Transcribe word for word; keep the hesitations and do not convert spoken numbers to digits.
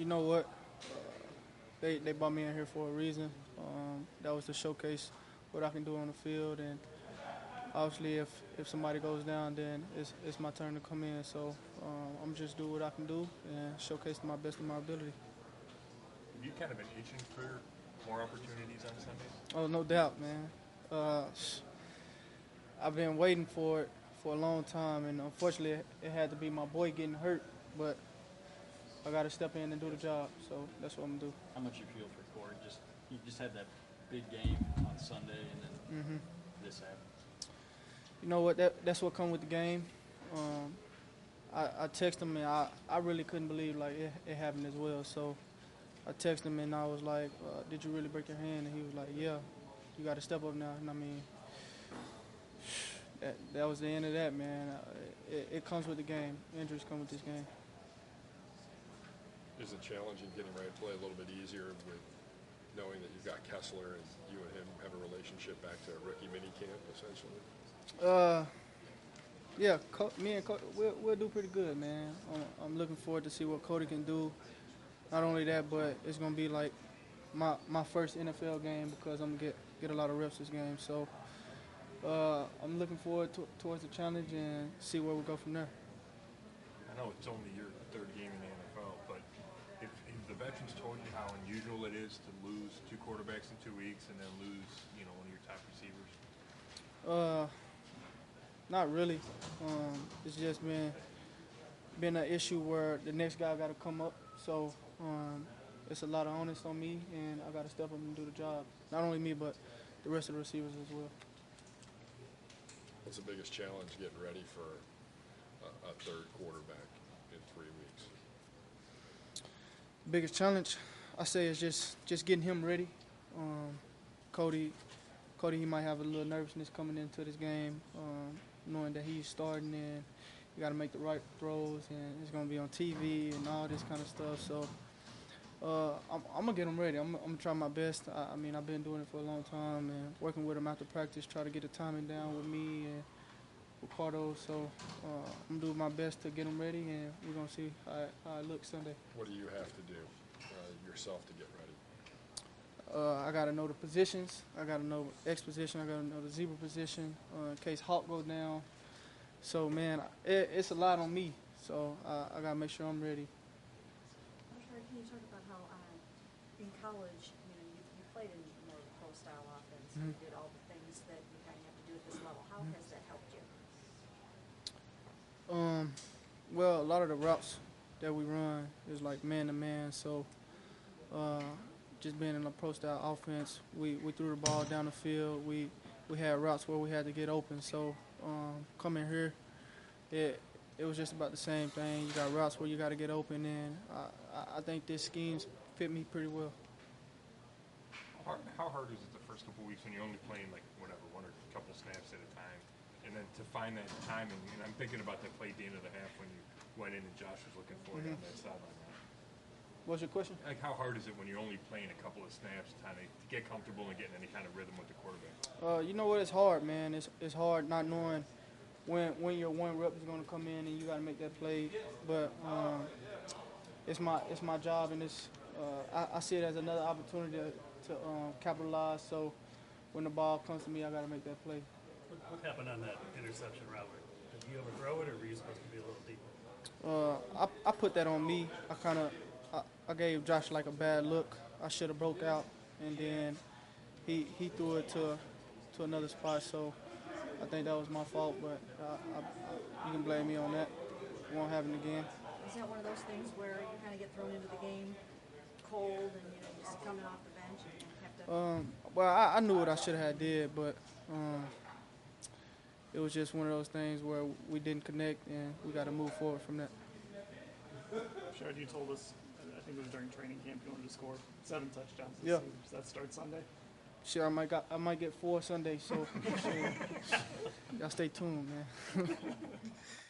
you know what? They they brought me in here for a reason. Um, that was to showcase what I can do on the field, and obviously, if if somebody goes down, then it's it's my turn to come in. So um, I'm just do what I can do and showcase to my best of my ability. Have you kind of been itching for more opportunities on Sundays? Oh, no doubt, man. Uh, I've been waiting for it for a long time, and unfortunately, it had to be my boy getting hurt. But I got to step in and do the job, so that's what I'm gonna do. How much you feel for Corey? Just you just had that big game on Sunday, and then hmm this happened. You know what? That that's what come with the game. Um, I, I texted him, and I, I really couldn't believe like it, it happened as well. So I texted him, and I was like, uh, "Did you really break your hand?" And he was like, "Yeah, you got to step up now." And I mean, that that was the end of that, man. Uh, It, it comes with the game. Injuries come with this game. Is it challenging getting ready to play a little bit easier with knowing that you've got Kessler and you and him have a relationship back to rookie minicamp, essentially? Uh, yeah, Co- me and Cody, we'll, we'll do pretty good, man. I'm, I'm looking forward to see what Cody can do. Not only that, but it's gonna be like my my first N F L game because I'm gonna get get a lot of reps this game. So uh, I'm looking forward to, towards the challenge and see where we go from there. I know it's only your third game in the N F L, but if, if the veterans told you how unusual it is to lose two quarterbacks in two weeks and then lose, you know, one of your top receivers. Uh, not really. Um, it's just been been an issue where the next guy got to come up. So um, it's a lot of onus on me, and I got to step up and do the job. Not only me, but the rest of the receivers as well. What's the biggest challenge getting ready for a, a third quarterback in three weeks? Biggest challenge, I say, is just just getting him ready. Um, Cody, Cody, he might have a little nervousness coming into this game, um, knowing that he's starting and you got to make the right throws, and it's gonna be on T V and all this kind of stuff. So uh, I'm, I'm gonna get him ready. I'm, I'm gonna try my best. I, I mean, I've been doing it for a long time and working with him after practice, try to get the timing down with me and Ricardo. So uh, I'm gonna do my best to get him ready, and we're gonna see how, it- how it looks Sunday. What do you have to do uh, yourself to get ready? Uh, I got to know the positions. I got to know X position. I got to know the zebra position uh, in case Hawk goes down. So, man, it, it's a lot on me. So uh, I got to make sure I'm ready. Can you talk about how uh, in college, you know, you, you played in more of a pro-style offense, Mhm. you did all the things that you kind of have to do at this level. How has that helped you? Um, well, a lot of the routes that we run is like man-to-man. So uh, just being in a pro-style offense, we, we threw the ball down the field. We we had routes where we had to get open. So um, coming here, it it was just about the same thing. You got routes where you got to get open, and I, I- I think this scheme's fit me pretty well. How hard, how hard is it the first couple weeks when you're only playing like whatever, one or a couple snaps at a time, and then to find that timing? And I'm thinking about that play at the end of the half when you went in and Josh was looking for you on that sideline. What's your question? Like, how hard is it when you're only playing a couple of snaps, trying to get comfortable and getting any kind of rhythm with the quarterback? Uh, you know what? It's hard, man. It's it's hard not knowing when when your one rep is going to come in and you got to make that play. But um, it's my it's my job, and it's uh, I, I see it as another opportunity to, to um, capitalize. So when the ball comes to me, I got to make that play. What, what happened on that interception route? Did you overthrow it, or were you supposed to be a little deeper? Uh, I I put that on me. I kind of I, I gave Josh like a bad look. I should have broke out, and then he he threw it to to another spot. So I think that was my fault, but uh, I, I, you can blame me on that. It won't happen again. Is that one of those things where you kind of get thrown into the game cold and, you know, just coming off the bench and have to... Um, well, I, I knew what I should have did, but um, it was just one of those things where we didn't connect, and we got to move forward from that. Shard, you told us, I think it was during training camp, you wanted to score seven touchdowns this Yeah. season. Does that start Sunday? Sure, I might got I might get four Sundays, so sure. Y'all stay tuned, man.